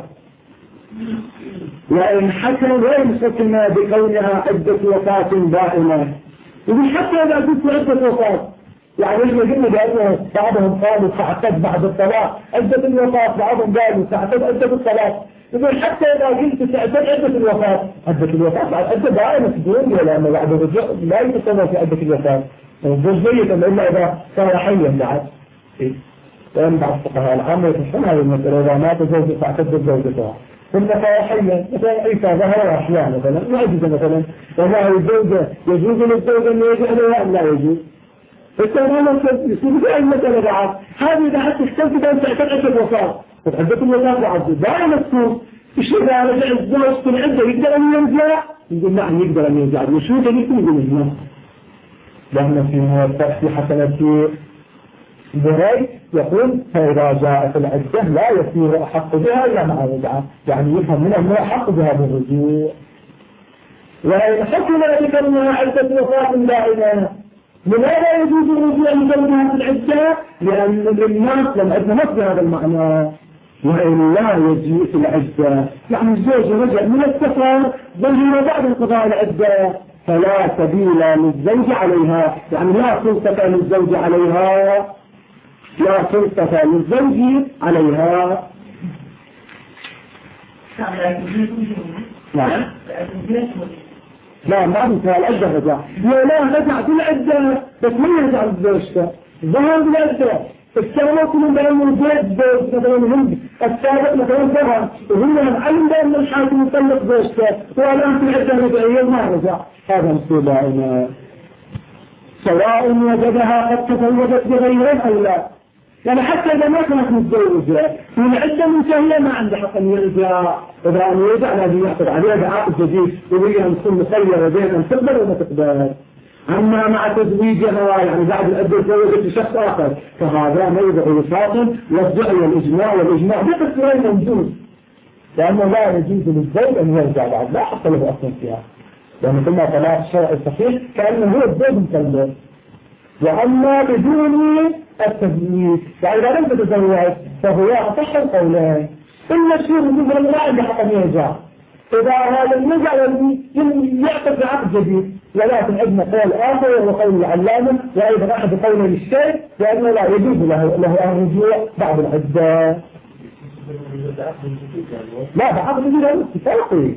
وإن حكم غير حكم بكونها عدة وفاة دائمة. يقول حتى إذا كنت عدة وفاة يعني إحنا قلنا بأنه بعضهم قالوا تعتد بعد الطلاق عدة الوفاة بعضهم قالوا تعتد عدة الطلاق. يقول حتى إذا قلت تعتد عدة الوفاة بعد عدة دائمة تقولون لأنه بعد الرجوع لا يتصور في عدة الوفاة. الزوجية إلا إذا صار حيا بعد. لأن بعض الفقهاء العامة يفهمون هذه المسألة إذا مات زوجته تعتد زوجتها. ثم صار حيا مثلا عيسى ظهر أحياء مثلا معجزة مثلا وما الزوجة يجوز للزوجة أن يجي عليها أم لا يجوز. فالسلام يصير في أي مسألة بعد هذه إذا حتى اشتركت أن تعتد عدة وفاة عدة الوفاة بعد دائما السوق إذا رجع الزوج في العدة يقدر أن يرجع يقول نعم يقدر أن يرجع وشو تجيكم يقول نعم. لأن في موثق في حسنة بري يقول فإذا جاءت العدة لا يصير أحق بها إلا مع رجعة يعني يفهم منه أنه أحق بها بالرجوع. وإن حكم ذلك أنها عدة وفاة دائمة لماذا يجوز الرجوع لزوجها في العدة؟ لأن للناس لم عندنا نص هذا المعنى، وإلا يجيء في العدة يعني الزوج رجع من السفر ظهر بعد انقضاء العدة فلا سبيل للزوج عليها، يعني لا سلطة للزوج عليها، لا سلطة للزوج عليها. نعم لا ما انتهى العدة رجع، لا رجع في العدة بس من يرجع للزوجته ظهر بالعدة السابق من بين البيت زوج مثلا هم السابق مثلا ظهر وهم علم بأن الحاكم يطلق زوجته والآن في العدة رجعية ما رجع، هذا مصيبة سواء وجدها قد تزوجت بغيره أو لا، يعني حتى إذا ما كانت متزوجة في العدة منتهية ما عنده حق أن يرجع، إذا أن يرجع لازم يعقد عليها بعقد جديد وهي أن تكون مخيرة بين أن تقبل وما تقبل. أما مع تزويجها يعني بعد العدة تزوجت بشخص آخر فهذا موضع وفاق والدعي والإجماع بقصرين موجود، لأنه لا يجوز للزوج أن يرجع بعد لا حق له أصلا فيها، لأنه كما طلاق الشرع الصحيح كأنه هو الزوج مكلف. وأما بدون التزويج يعني إذا لم تتزوج فهو أصح القولين، إلا الشيء مثلا لا عنده حق أن يرجع، إذا هذا النزع يعقد بعقد جديد، ولكن عندنا قول آخر وهو قول العلامة وأيضا أحد قوله للشيخ لأنه لا يجوز له الرجوع بعد العدة. لا بعقد جديد هذا اتفاقي.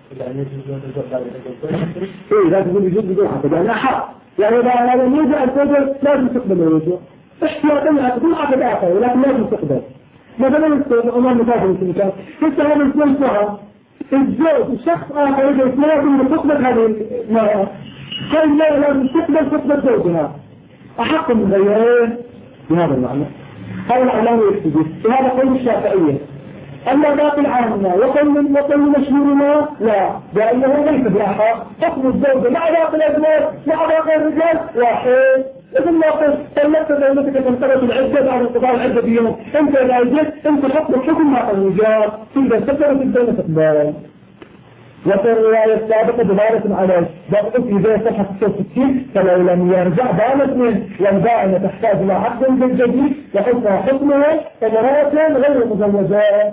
إيه لا تقول يجوز بدون عقد يعني حق، يعني إذا هذا النزع الفجر لازم تقبل الرجوع احتياطا تكون عقد آخر ولكن لازم تقبل. مثلا عمر مكافر في المكان حتى هذا الكل صعب الزوج الشخص آخر يجب لازم تقبل هذه المرأة قال لا لازم تقبل زوجها أحق من غيره بهذا المعنى. هذا العلامة يكتبه وهذا قول الشافعية. أما باقي العامة وقل مشهورنا لا، لأنه ليس بأحق حكم الزوجة مع باقي الأزواج مع باقي الرجال واحد. إذن ما قلت طلقت زوجتك تنتظر العدة بعد انقضاء العدة بيوم، أنت لا جئت أنت حكم مع الرجال إذا سكرت الدولة تقبال. وفي الرواية السابقة دلالة على ضبط إذا صحة 66 فلو لم يرجع بانت منه والبائنة تحتاج إلى عقد جديد وحكمها حكمها فمرات غير مزوجات.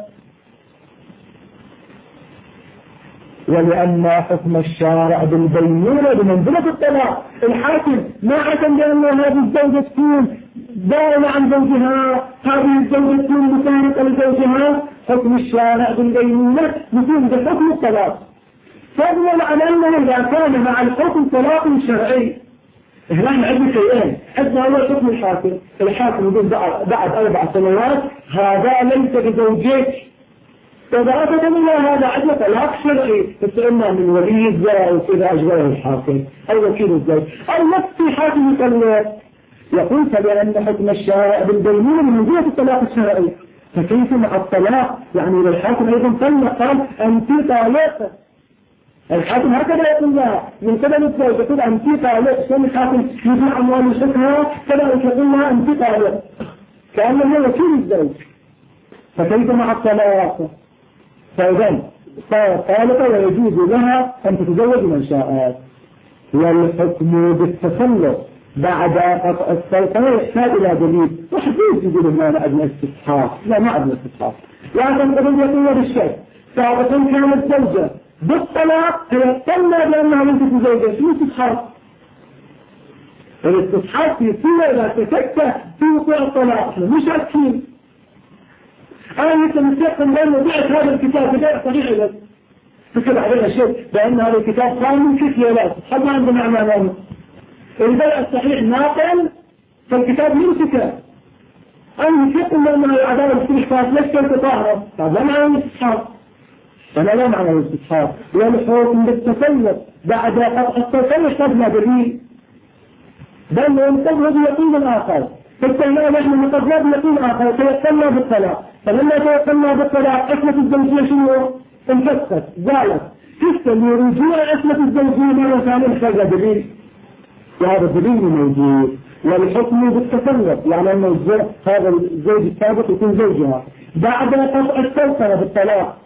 ولأن حكم الشارع بالبينونة بمنزلة الطلاق الحاكم ما حكم بأن هذه الزوجة تكون بائنة عن زوجها، هذه الزوجة تكون مفارقة لزوجها، حكم الشارع بالبينونة يكون بحكم الطلاق. فضلا عن أنه إذا كان مع الحكم طلاق شرعي هنا عندنا شيئين، عندنا أول حكم الحاكم يقول بعد 4 سنوات هذا ليس بزوجك، إذا أتى من هذا عندنا طلاق شرعي فسئلنا من ولي الزوج إذا أجبره الحاكم أو وكيل الزوج أو نفس حاكم يطلق يقول فلأن حكم الشارع بالبينونة من منزلة الطلاق الشرعي، فكيف مع الطلاق يعني إذا الحاكم أيضا طلق قال أنت طالق، الحاكم هكذا يقول لها من قبل الزوج يقول أنت طالق، ثم الحاكم يجمع أموال شكرها كذلك يقول لها أنت طالق كأنه وكيل الزوج، فكيف مع الطلاق؟ فإذن صارت طالقة ويجوز لها أن تتزوج من شاءت. والحكم بالتسلط بعد قطع السلطنة يحتاج إلى دليل وحديث يقول ما عندنا استصحاب، لا ما عندنا استصحاب، لكن قبل يقول بالشيء سابقا كانت زوجة بالطلاق هي تطلع بأنها لم تتزوج شو استصحاب؟ الاستصحاب في صورة إذا تفكت في وقوع الطلاق مش أكيد. أنا مثل مستقبل لأنه بعت هذا الكتاب بدأ صحيح لك فكر علينا شيء بأن هذا الكتاب قانون كثيرات حد ما عنده معنى معنى البيع الصحيح ناقل فالكتاب يمسكه أنا يقول لأنه العدالة بالاستشفاف ليس كنت طاهرة طب لا معنى الاستصحاب، أنا لا معنى الاستصحاب والحكم بالتسلط بعد قطع السلطنة يحتاجنا دليل بل ينتظر بيقين آخر فالتالي نحن نقدر بيقين آخر فيتسلى بالطلاق، فلما تيسلى بالطلاق عصمة الزوجية شنو؟ انفسخت زالت تستلي رجوع عصمة الزوجية مرة ثانية محتاجة دليل، وهذا الدليل موجود. والحكم بالتسلط يعني أن هذا الزوج السابق يكون زوجها بعد قطع السلطنة بالطلاق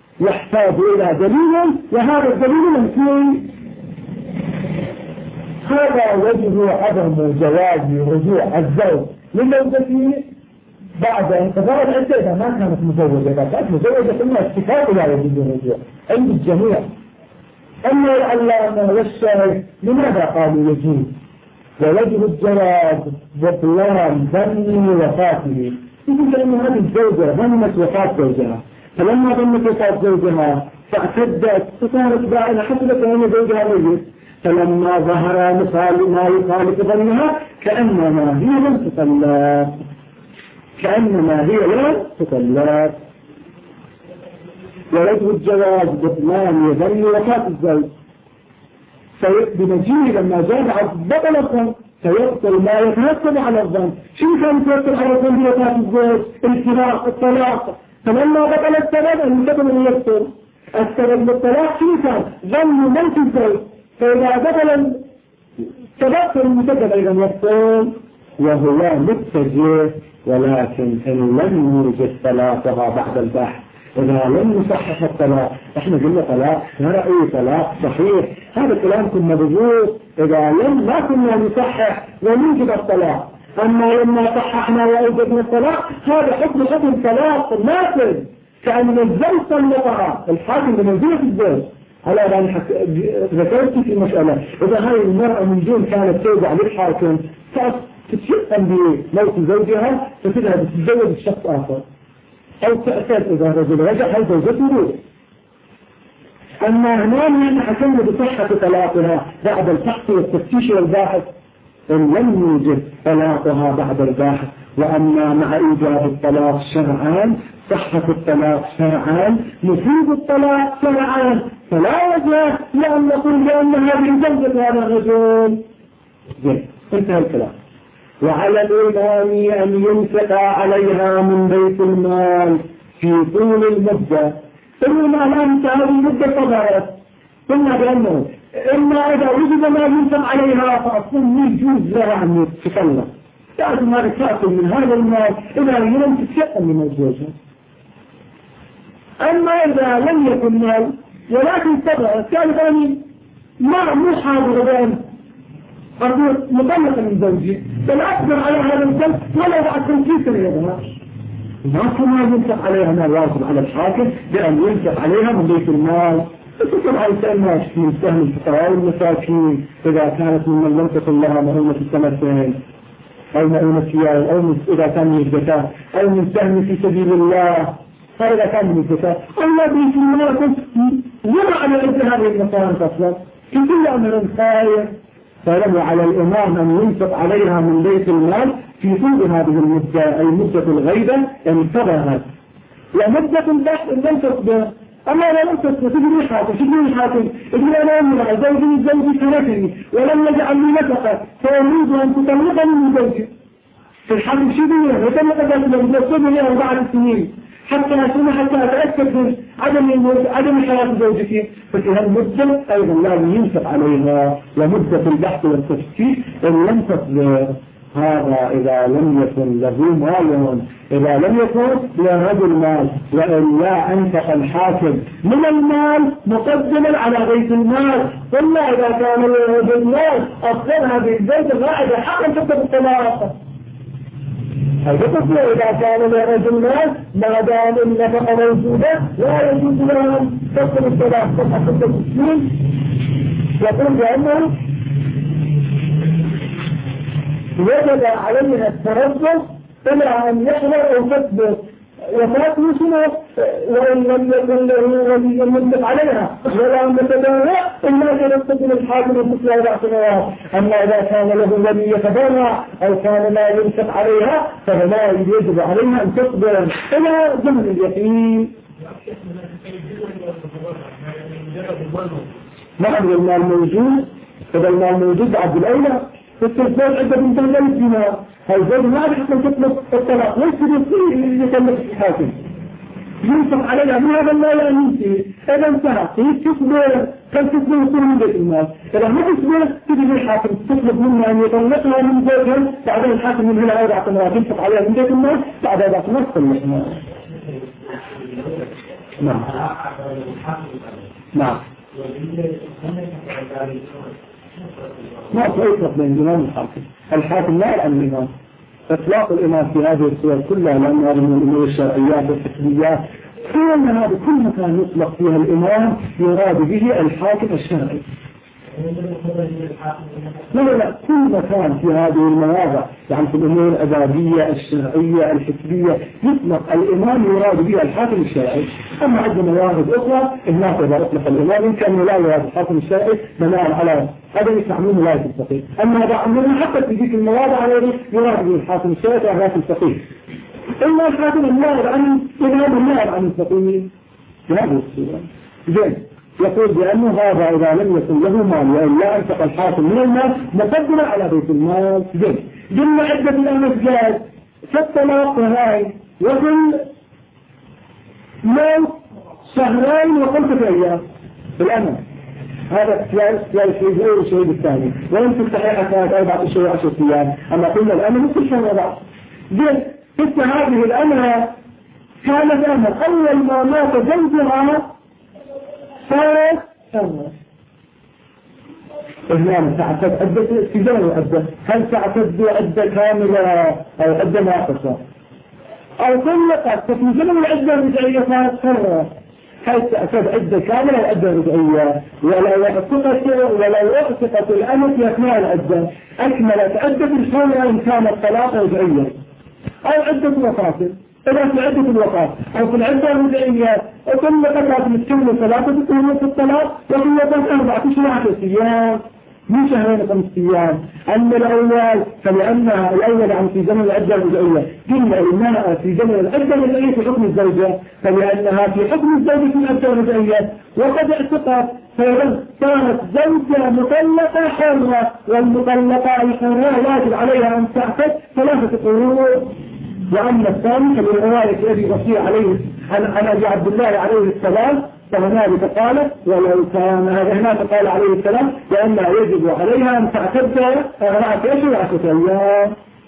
يحتاج إلى دليل وهذا الدليل منفي. هذا وجه عدم جواز رجوع الزوج لزوجته بعد انقضاء العدة إذا ما كانت مزوجة. إذا كانت مزوجة ثم اتفاق لا يجوز الرجوع عند الجميع. أما العلامة والشاهد لماذا قالوا يجوز؟ ووجه الجواز بطلان ظن وفاته، يقول أن هذه الزوجة ظنت وفاة زوجها، فلما ظنت وفاة زوجها فاعتدت فصارت بائنة حسبت أن زوجها ميت، فلما ظهر مثال ما يخالف ظنها كأنما هي لم تطلق، كأنما هي لم تطلق. ووجه الجواز بطلان ظن وفاة الزوج بمجيء لما جاء بطل الظن سيبطل ما يترتب على الظن. شو كان يترتب على الظن بوفاة الزوج؟ الفراق، الطلاق. فلما بطل السبب المسبب ان يبطل السبب للطلاق شو كان؟ ظن موت الزوج. فإذا بطل السبب فالمسبب ايضا يبطل وهو متجه. ولكن ان لم يوجد طلاقها بعد البحث، إذا لم يصحح الطلاق، احنا قلنا طلاق شرعي طلاق صحيح، هذا الكلام كنا بجوز إذا لم ما كنا نصحح ونوجد الطلاق. أما لما صححنا وأوجدنا الطلاق هذا حكم طلاق نافذ، كأن الزوج طلقها الحاكم بمنزلة الزوج. على أن ذكرت في المسألة إذا هذه المرأة من دون كانت توجع للحاكم تتشقا بموت زوجها فتذهب تتزوج بشخص آخر، أو تأكد إذا رجل رجع هل زوجته روح. أما هنا حكمنا بصحة طلاقها بعد الفحص والتفتيش والباحث إن لم يوجد طلاقها بعد الباحث. وأما مع إيجاب الطلاق شرعان، صحة الطلاق شرعان، نفيذ الطلاق شرعان، فلا وجه لأن نقول بأن هذه زوجة هذا الرجل. انتهى الكلام. وعلى الإمام أن ينفق عليها من بيت المال في طول المدة. ثم الآن هذه المدة صدرت قلنا بأنه إما إذا وجد ما ينفق عليها فأصلا يجوز لها أن تطلق، لازم هذا تأكل من هذا المال إذا لم تتشقى من الزوجة. أما إذا لم يكن مال ولكن صدرت كان ثاني مو حاضر بأن أقول مطلقة من زوجي بل أقدر على هذا الزوج ولا بعد تنكيس لها ما كما ينفق عليها ما الواجب على الحاكم بأن ينفق عليها من بيت المال. طبعا سألنا من سهم الفقراء والمساكين إذا كانت من لم تكن لها مهمة السنتين أو مهمة سيارة أو إذا كان من الزكاة أو من سهم في سبيل الله، هذا كان من الزكاة أو بيت المال كنت وضع على هذه المصارف أصلا في كل أمر خير. فله على الإمام أن ينفق عليها من بيت المال في طول هذه المدة أي مدة الغيبة انتظرت. ومدة البحث لم تصبر. أما إذا لم تصبر تجري حاكم إذن أنا أمرها زوجي سنتني ولم يجعل لي نفقة فأريد أن تطلقني من زوجي في الحرب شديدة وطلقت من زوجي 4 سنين حتى أتأكد من عدم حياة زوجتي. ففي هالمدة أيضا لازم ينفق عليها. ومدة البحث والتفتيش إن لم تصبر هذا إذا لم يكن له مال، إذا لم يكن له المال وإلا أنفق الحاكم من المال مقدما على بيت المال. ثم إذا كان له المال أصدرها بالبيت الرائد حقا تكتب الطلاق. إذا كان لرجل مال ما دام النفقة موجودة لا يجوز له أن تكتب الطلاق. صفحة 66 يقول بأنه وجد عليها التردد إلى أن يحضر أو تثبت وفاته سنة وإن لم يكن له ولي ينفق عليها ولا متداوى إلا كنستقل الحاكم مثل 4 سنوات. أما إذا كان له ولي يتبرع أو كان لا ينفق عليها فلا يجب عليها أن تصبر إلى زمن اليقين. نعم المال موجود، إذا المال موجود بعد الأولى فالتزوج عدة بنت الملك بما هالزوج ما عاد حتى تطلق الطلاق ليس اللي يطلق الحاكم ينفق عليها من هذا المال أن ينتهي. إذا انتهى تصبر كان تصبر يصير من بيت المال. إذا ما تصبر تجي الحاكم تطلب منه أن يطلقها من زوجها بعدين الحاكم من هنا 4 سنوات ينفق عليها من بيت المال بعد 4 سنوات تطلقها. نعم ما يفرق بين الإمام والحاكم. الحاكم لا يلعن الإمام. إطلاق الإمام في هذه الصور كلها لأن هذه من الأمور الشرعيات والحكميات، كل هذا كل مكان يطلق فيها الإمام يراد به الحاكم الشرعي. لا كل مكان في هذه المواضع يعني في الأمور الأدبية الشرعية الحكمية يطلق الإمام يراد به الحاكم الشرعي. أما عندنا مواهب أخرى هناك إذا أطلق الإمام يمكن لا يراد الحاكم الشرعي بناء على هذا يستعملون ولاية الفقيه. أما هذا عملنا حتى في ذيك المواضع الذي يراد به الحاكم الشرعي ولاية الفقيه. إلا الحاكم النائب عن الإمام النائب عن الفقيه بهذه الصورة. زين يقول بأنه هذا إذا لم يكن له مال وإلا أنفق الحاكم من المال مقدمة على بيت المال. زين قلنا عدة الأمثال فالطلاق هاي وفي موت شهرين وخمسة أيام بالأمل. هذا ثلاث شيء غير الشهيد الثاني ويمكن صحيحة كانت 4 أشهر و10 أيام. أما قلنا الأمل مثل شهر وضع. زين مثل هذه الأمل كانت أمل أول ما مات زوجها صارت أمل. إهنام تعتد عدة في زمن العدة، هل تعتد عدة كاملة أو عدة ناقصة أو طلقت ففي زمن العدة الرجعية صارت حرة. هل تعتد عدة كاملة أو عدة رجعية؟ ولو اعتقت الأمل في أثناء العدة أكملت عدة الحرة إن كانت طلاق رجعية أو عدة وفاة. إذا في عدة الوفاة أو في العدة الرجعية طلقت متكملة 3 شهور في الطلاق وفي الوفاة 4 أشهر أيام من 2 5 أيام. أما الأول فلأنها الأول عن في زمن العدة الرجعية قلنا إنها في زمن العدة الرجعية في حكم الزوجة فلأنها في حكم الزوجة في العدة الرجعية وقد اعتقت صارت زوجة مطلقة حرة والمطلقة الحرة واجب عليها أن تعتد 3 قروء. وأما الثاني فالرواية أبي بصير عليه عن أبي عبد الله عليه السلام فهنالك قال ولو كان هناك قال عليه السلام لأنها يجب عليها أن تعتد 4 أشهر و10 أيام.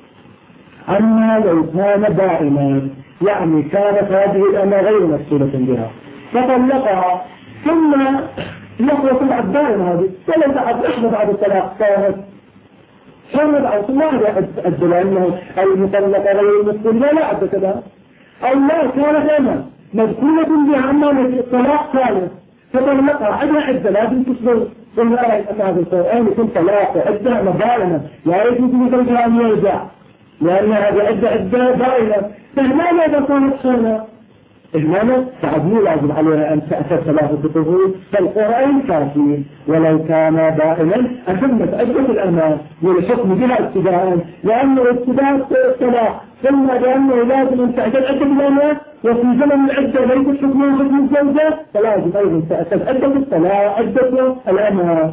أما لو كان دائما يعني كانت هذه الأمة غير مسؤولة بها فطلقها ثم يخلص العدائم هذه ولو بعد الطلاق كانت حرد أو ثم أدل أنه المطلقة غير المسؤولة لا عد كذا أو لا كانت أمة مذكورة بها أمامة الطلاق كانت فطلقها عدة لازم تصبر ثم أرى أن هذا القرآن يكون طلاق عدة مظالمة لا يجوز لزوجها أن يرجع لأن هذه عدة ضائلة. فهنا إذا كانت حرة إهمانا فعدني لازم عليها أن تأثر 3 قروء فالقرآن كافي ولو كان دائما أتمت عدة الأمان والحكم بها ابتداء لأنه ابتداء الطلاق ثم لأنه لازم أن تأثر عدة الأمان وفي زمن العدة ليس الحكم الزوجة فلازم أيضا تأثر عدة الطلاق عدة الأمان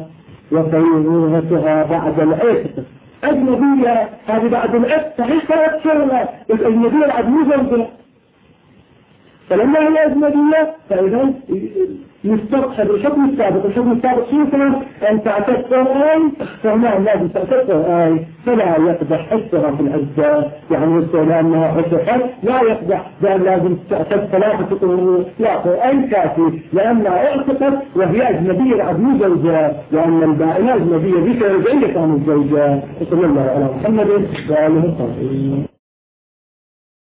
وصيغتها بعد العقد أجنبية. هذه بعد العقد صحيح كانت شرعة الأجنبية العدمية زوجة فلما هي أجنبية فإذا يستقحب الحكم السابق شو كان أن تعتد آي فهنا لازم تعتد آي فلا يقدح أكثر في العدة يعني يقول أنها عدة لا يقدح بأن لازم تعتد 3 قروء لا آي كافي لأنها اعتقد وهي أجنبية العدمية زوجة وأن البائنة أجنبية بك رجعية كانت زوجة. صلى الله على محمد وآله الطاهرين.